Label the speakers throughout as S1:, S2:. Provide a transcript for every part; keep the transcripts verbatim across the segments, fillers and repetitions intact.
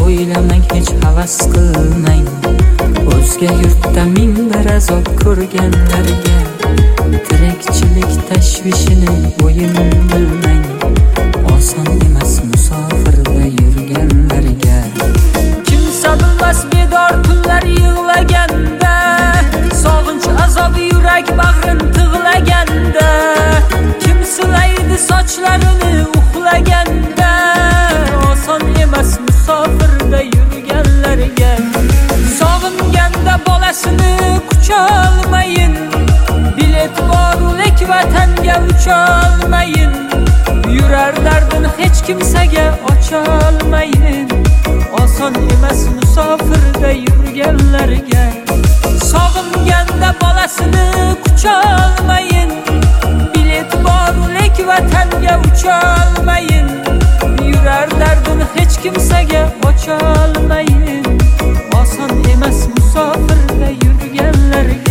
S1: o'ylamang, hech havas qilmang. O'zga yurtda ming bir azob ko'rganlarga tirikchilik tashvishini o'yin bilmang. Oson emas musofirda yurganlarga. Kimsa bilmas bedor tunlar yig'laganda, sog'inch azob yurak bag'rin tig'laganda, kim silaydi sochlarini uxlaganda. Oson emas musofirda yurganlarga. Sog'inganda bolasini qucholmayin, bilet bor lek vatanga ucholmayin. Yurar dardini hech kimsaga ocholmayin. Oson emas musofirda yurganlarga. Sog'inganda bolasini qucholmayin, bilet bor lek vatanga ucholmayin. Yurar dardini hech kimsaga ocholmayin. Oson emas musofirda yurganlarga.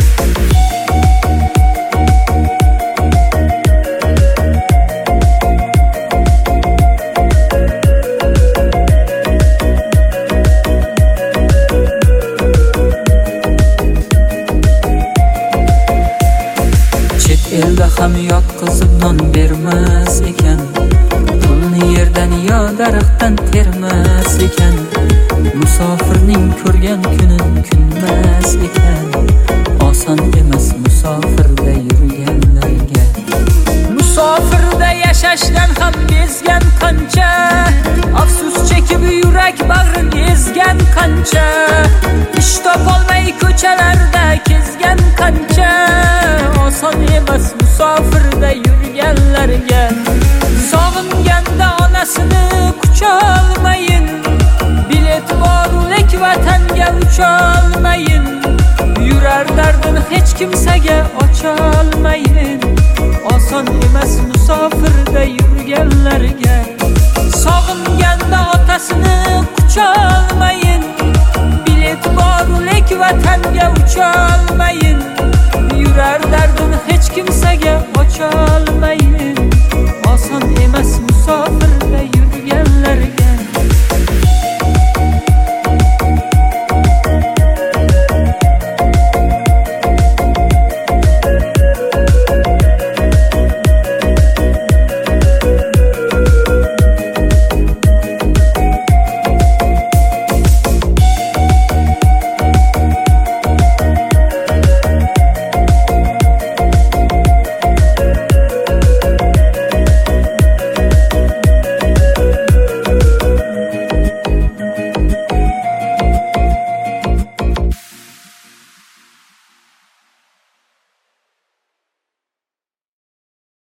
S1: Elda ham yoqqizib non bermas ekan, pulni yerdan yo daraxtdan termas ekan. Musofirning ko'rgan kunin kunmas ekan. Oson emas musofirda yurganlarga. Musofirda yashashdan ham bezgan qancha, afsus chekib yurak bag'rin ezgan qancha. Ish topolmay ko'chalarda kezgan qancha. Oson emas musofirda yurganlarga. Sog'inganda onasini qucholmayin, bilet bor lek vatanga ucholmayin. Yurar dardini hech kimsaga ocholmayin. Oson emas musofirda yurganlarga. Sog'inganda otasini qucholmayin, bilet bor lek vatanga ucholmayin. Yurar dardini hech kimsaga ocholmayin.